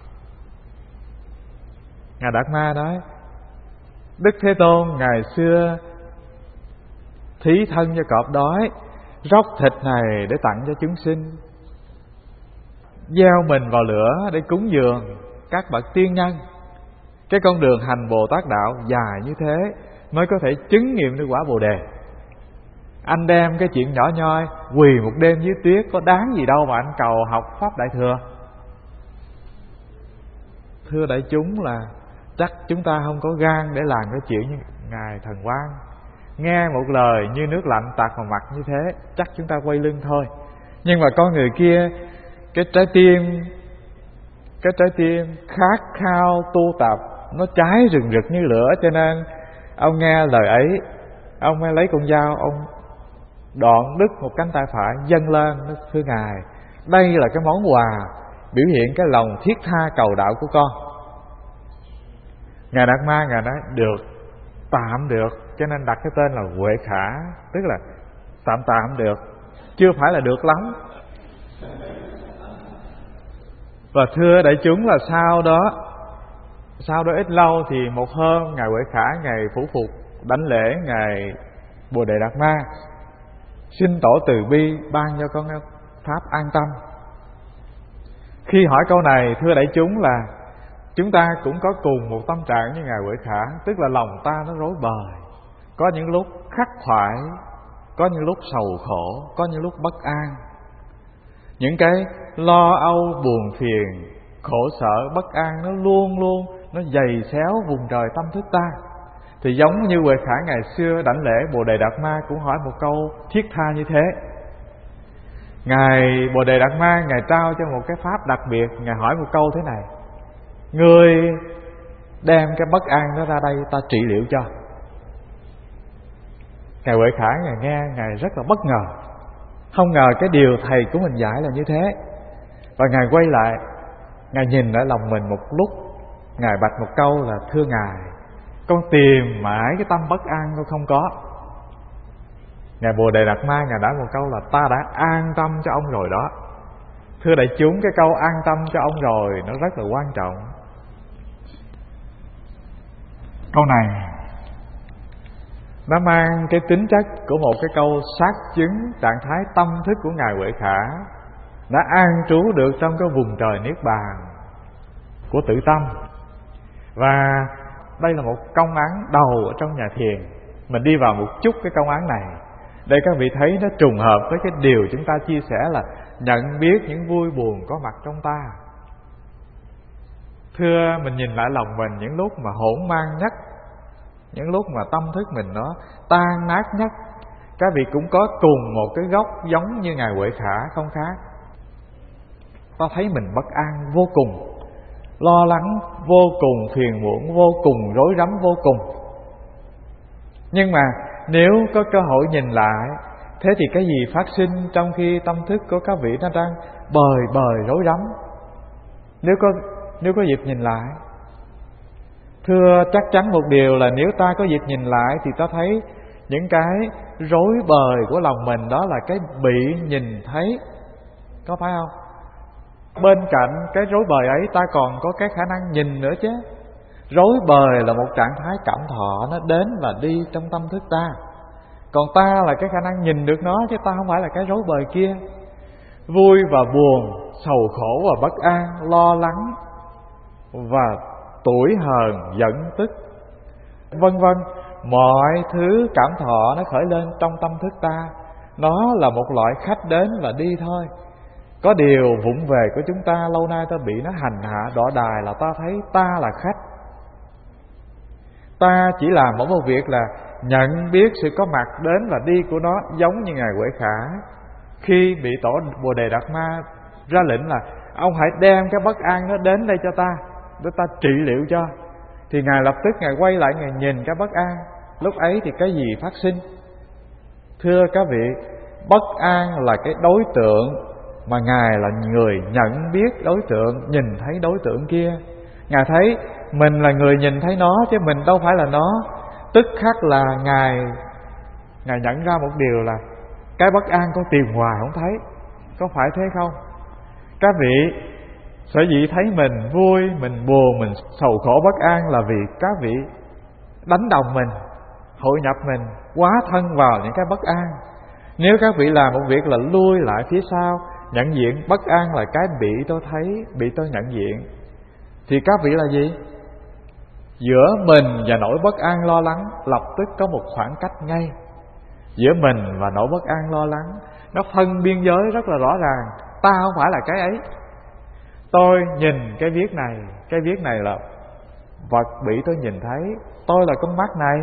Speaker 1: Ngài Đạt Ma nói: Đức Thế Tôn ngày xưa thí thân cho cọp đói, róc thịt này để tặng cho chúng sinh, gieo mình vào lửa để cúng dường các bậc tiên nhân. Cái con đường hành Bồ Tát đạo dài như thế mới có thể chứng nghiệm được quả Bồ Đề. Anh đem cái chuyện nhỏ nhoi quỳ một đêm dưới tuyết có đáng gì đâu mà anh cầu học Pháp Đại Thừa. Thưa đại chúng, là chắc chúng ta không có gan để làm cái chuyện như Ngài Thần Quang. Nghe một lời như nước lạnh tạt vào mặt như thế, chắc chúng ta quay lưng thôi. Nhưng mà con người kia, cái trái tim Cái trái tim khát khao tu tập, nó cháy rừng rực như lửa. Cho nên ông nghe lời ấy, ông mới lấy con dao, ông đoạn đứt một cánh tay phải, dâng lên: thưa Ngài, đây là cái món quà biểu hiện cái lòng thiết tha cầu đạo của con. Ngài Đạt Ma Ngài nói: được, tạm được. Cho nên đặt cái tên là Huệ Khả, tức là tạm tạm được, chưa phải là được lắm. Và thưa đại chúng, là sau đó Sau đó ít lâu thì một hôm Ngài Huệ Khả Ngài phủ phục đảnh lễ Ngài Bồ Đề Đạt Ma, xin tổ từ bi ban cho con pháp an tâm. Khi hỏi câu này, thưa đại chúng, là chúng ta cũng có cùng một tâm trạng như Ngài Huệ Khả, tức là lòng ta nó rối bời. Có những lúc khắc khoải, có những lúc sầu khổ, có những lúc bất an. Những cái lo âu, buồn phiền, khổ sở, bất an nó luôn luôn nó dày xéo vùng trời tâm thức ta. Thì giống như Huệ Khả ngày xưa đảnh lễ Bồ Đề Đạt Ma cũng hỏi một câu thiết tha như thế. Ngài Bồ Đề Đạt Ma, Ngài trao cho một cái pháp đặc biệt. Ngài hỏi một câu thế này: ngươi đem cái bất an đó ra đây, ta trị liệu cho. Ngài Huệ Khả Ngài nghe, Ngài rất là bất ngờ. Không ngờ cái điều thầy của mình dạy là như thế. Và Ngài quay lại, Ngài nhìn ở lòng mình một lúc, Ngài bạch một câu là: thưa Ngài, con tìm mãi cái tâm bất an con không có. Ngài Bồ Đề Đạt Ma Ngài đã một câu là: ta đã an tâm cho ông rồi đó. Thưa đại chúng, cái câu an tâm cho ông rồi nó rất là quan trọng. Câu này nó mang cái tính chất của một cái câu xác chứng trạng thái tâm thức của Ngài Huệ Khả đã an trú được trong cái vùng trời niết bàn của tự tâm. Và đây là một công án đầu ở trong nhà thiền. Mình đi vào một chút cái công án này để các vị thấy nó trùng hợp với cái điều chúng ta chia sẻ là nhận biết những vui buồn có mặt trong ta. Thưa, mình nhìn lại lòng mình những lúc mà hỗn mang nhất, những lúc mà tâm thức mình nó tan nát nhất, các vị cũng có cùng một cái góc giống như Ngài Huệ Khả không khác. Ta thấy mình bất an vô cùng, lo lắng vô cùng, phiền muộn vô cùng, rối rắm vô cùng. Nhưng mà nếu có cơ hội nhìn lại, thế thì cái gì phát sinh trong khi tâm thức của các vị nó đang bời bời rối rắm? Nếu có nếu có dịp nhìn lại, thưa chắc chắn một điều là nếu ta có dịp nhìn lại thì ta thấy những cái rối bời của lòng mình đó là cái bị nhìn thấy, có phải không? Bên cạnh cái rối bời ấy ta còn có cái khả năng nhìn nữa chứ. Rối bời là một trạng thái cảm thọ, nó đến và đi trong tâm thức ta. Còn ta là cái khả năng nhìn được nó, chứ ta không phải là cái rối bời kia. Vui và buồn, sầu khổ và bất an, lo lắng và tủi hờn, giận tức, vân vân, mọi thứ cảm thọ nó khởi lên trong tâm thức ta. Nó là một loại khách đến và đi thôi. Có điều vụng về của chúng ta lâu nay ta bị nó hành hạ đọa đài là ta thấy ta là khách. Ta chỉ làm một việc là nhận biết sự có mặt đến và đi của nó, giống như Ngài Huệ Khả khi bị tổ Bồ Đề Đạt Ma ra lệnh là ông hãy đem cái bất an nó đến đây cho ta, để ta trị liệu cho. Thì Ngài lập tức Ngài quay lại, Ngài nhìn cái bất an. Lúc ấy thì cái gì phát sinh? Thưa các vị, bất an là cái đối tượng mà Ngài là người nhận biết đối tượng, nhìn thấy đối tượng kia. Ngài thấy mình là người nhìn thấy nó, chứ mình đâu phải là nó. Tức khắc là Ngài Ngài nhận ra một điều là cái bất an con tìm hoài không thấy. Có phải thế không? Các vị sở dĩ thấy mình vui, mình buồn, mình sầu khổ bất an là vì các vị đánh đồng mình, hội nhập mình, quá thân vào những cái bất an. Nếu các vị làm một việc là lui lại phía sau, nhận diện bất an là cái bị tôi thấy, bị tôi nhận diện, thì các vị là gì? Giữa mình và nỗi bất an lo lắng lập tức có một khoảng cách ngay. Giữa mình và nỗi bất an lo lắng nó phân biên giới rất là rõ ràng. Ta không phải là cái ấy. Tôi nhìn cái viết này, cái viết này là vật bị tôi nhìn thấy. Tôi là con mắt này.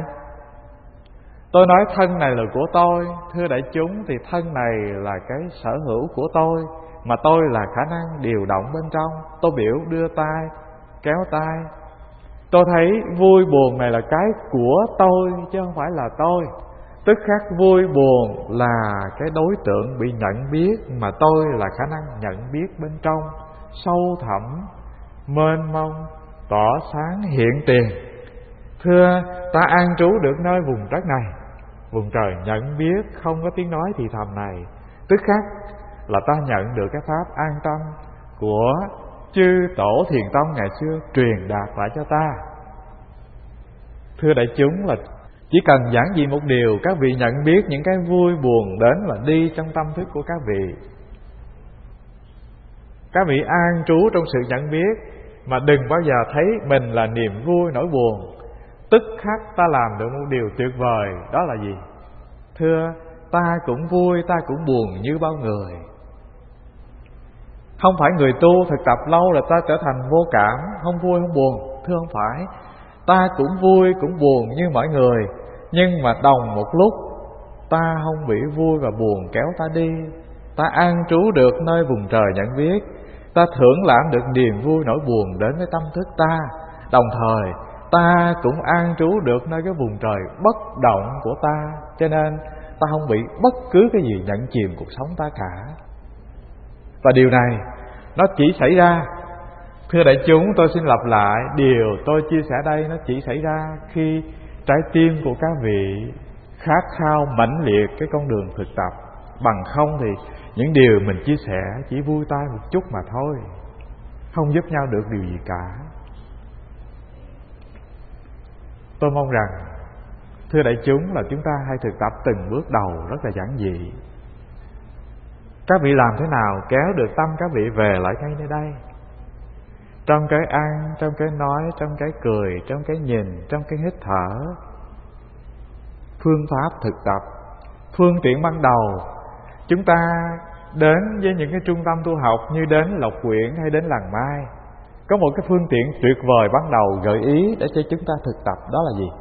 Speaker 1: Tôi nói thân này là của tôi. Thưa đại chúng, thì thân này là cái sở hữu của tôi, mà tôi là khả năng điều động bên trong. Tôi biểu đưa tay, kéo tay. Tôi thấy vui buồn này là cái của tôi, chứ không phải là tôi. Tức khắc vui buồn là cái đối tượng bị nhận biết, mà tôi là khả năng nhận biết bên trong, sâu thẳm, mênh mông, tỏ sáng hiện tiền. Thưa, ta an trú được nơi vùng đất này, vùng trời nhận biết không có tiếng nói thì thầm này, tức khắc là ta nhận được cái pháp an tâm của chư tổ thiền tông ngày xưa truyền đạt lại cho ta. Thưa đại chúng, là chỉ cần giản dị một điều, các vị nhận biết những cái vui buồn đến và đi trong tâm thức của các vị.
Speaker 2: Các vị an trú trong sự nhận biết, mà đừng bao giờ thấy mình là niềm vui nỗi buồn. Tức khắc ta làm được một điều tuyệt vời, đó là gì? Thưa, ta cũng vui, ta cũng buồn như bao người. Không phải người tu thực tập lâu là ta trở thành vô cảm, không vui không buồn. Thưa, không phải. Ta cũng vui cũng buồn như mọi người, nhưng mà đồng một lúc ta không bị vui và buồn kéo ta đi. Ta an trú được nơi vùng trời nhận biết, ta thưởng lãm được niềm vui nỗi buồn đến với tâm thức ta. Đồng thời ta cũng an trú được nơi cái vùng trời bất động của ta, cho nên ta không bị bất cứ cái gì nhận chìm cuộc sống ta cả. Và điều này nó chỉ xảy ra, thưa đại chúng, tôi xin lặp lại, điều tôi chia sẻ đây nó chỉ xảy ra khi trái tim của các vị khát khao mãnh liệt cái con đường thực tập. Bằng không thì những điều mình chia sẻ chỉ vui tai một chút mà thôi, không giúp nhau được điều gì cả. Tôi mong rằng, thưa đại chúng, là chúng ta hãy thực tập từng bước đầu rất là giản dị. Các vị làm thế nào kéo được tâm các vị về lại ngay nơi đây, trong cái ăn, trong cái nói, trong cái cười, trong cái nhìn, trong cái hít thở. Phương pháp thực tập, phương tiện ban đầu, chúng ta đến với những cái trung tâm tu học như đến Lộc Quyển hay đến Làng Mai, có một cái phương tiện tuyệt vời ban đầu gợi ý để cho chúng ta thực tập, đó là gì?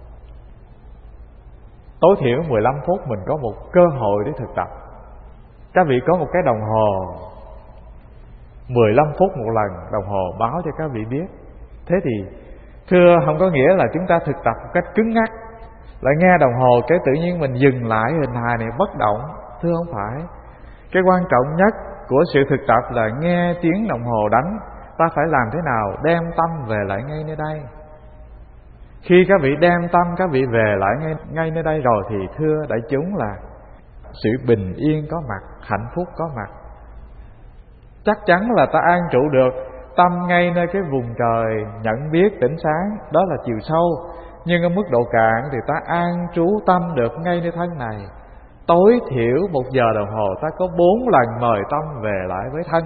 Speaker 2: Tối thiểu mười lăm phút mình có một cơ hội để thực tập. Các vị có một cái đồng hồ mười lăm phút một lần, đồng hồ báo cho các vị biết. Thế thì thưa, không có nghĩa là chúng ta thực tập một cách cứng ngắc, lại nghe đồng hồ cái tự nhiên mình dừng lại, hình hài này bất động. Thưa, không phải. Cái quan trọng nhất của sự thực tập là nghe tiếng đồng hồ đánh, ta phải làm thế nào đem tâm về lại ngay nơi đây. Khi các vị đem tâm các vị về lại ngay, ngay nơi đây rồi thì thưa đại chúng là sự bình yên có mặt, hạnh phúc có mặt. Chắc chắn là ta an trụ được tâm ngay nơi cái vùng trời nhận biết tỉnh sáng, đó là chiều sâu. Nhưng ở mức độ cạn thì ta an trú tâm được ngay nơi thân này. Tối thiểu một giờ đồng hồ ta có bốn lần mời tâm về lại với thân.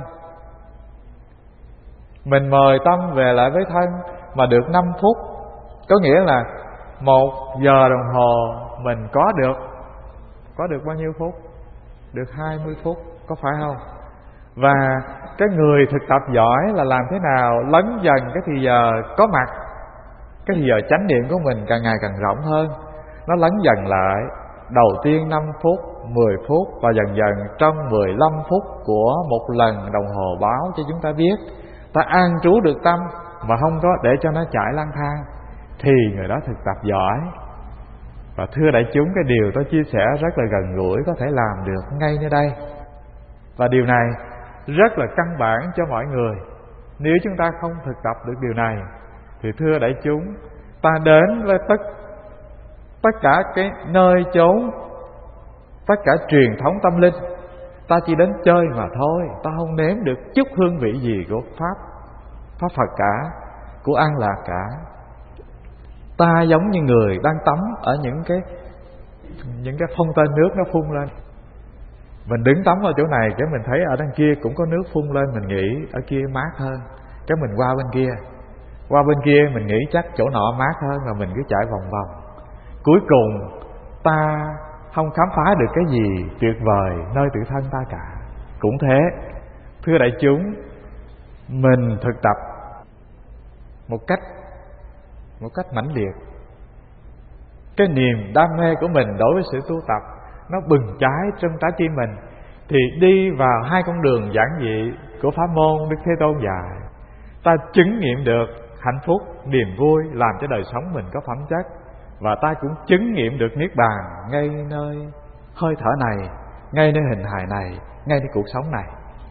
Speaker 2: Mình mời tâm về lại với thân mà được năm phút, có nghĩa là một giờ đồng hồ mình có được Có được bao nhiêu phút? Được hai mươi phút, có phải không? Và cái người thực tập giỏi là làm thế nào lấn dần cái thì giờ có mặt, cái thì giờ chánh niệm của mình càng ngày càng rộng hơn. Nó lấn dần lại, đầu tiên năm phút, mười phút, và dần dần trong mười lăm phút của một lần đồng hồ báo cho chúng ta biết ta an trú được tâm mà không có để cho nó chạy lang thang, thì người đó thực tập giỏi. Và thưa đại chúng, cái điều tôi chia sẻ rất là gần gũi, có thể làm được ngay nơi đây. Và điều này rất là căn bản cho mọi người. Nếu chúng ta không thực tập được điều này thì thưa đại chúng, ta đến với tất tất cả cái nơi chốn, tất cả truyền thống tâm linh, ta chỉ đến chơi mà thôi. Ta không nếm được chút hương vị gì của Pháp Pháp Phật cả, của An Lạc cả. Ta giống như người đang tắm ở những cái những cái phong tên nước nó phun lên. Mình đứng tắm ở chỗ này, cái mình thấy ở đằng kia cũng có nước phun lên, mình nghĩ ở kia mát hơn, cái mình qua bên kia. Qua bên kia mình nghĩ chắc chỗ nọ mát hơn, và mình cứ chạy vòng vòng. Cuối cùng ta không khám phá được cái gì tuyệt vời nơi tự thân ta cả. Cũng thế, thưa đại chúng, mình thực tập một cách một cách mãnh liệt, cái niềm đam mê của mình đối với sự tu tập nó bừng cháy trong trái tim mình, thì đi vào hai con đường giản dị của pháp môn Đức Thế Tôn dạy, ta chứng nghiệm được hạnh phúc, niềm vui, làm cho đời sống mình có phẩm chất. Và ta cũng chứng nghiệm được niết bàn ngay nơi hơi thở này, ngay nơi hình hài này, ngay nơi cuộc sống này.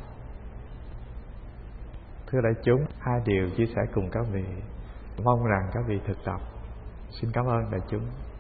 Speaker 2: Thưa đại chúng, hai điều chia sẻ cùng các vị, mong rằng các vị thực tập. Xin cảm ơn đại chúng.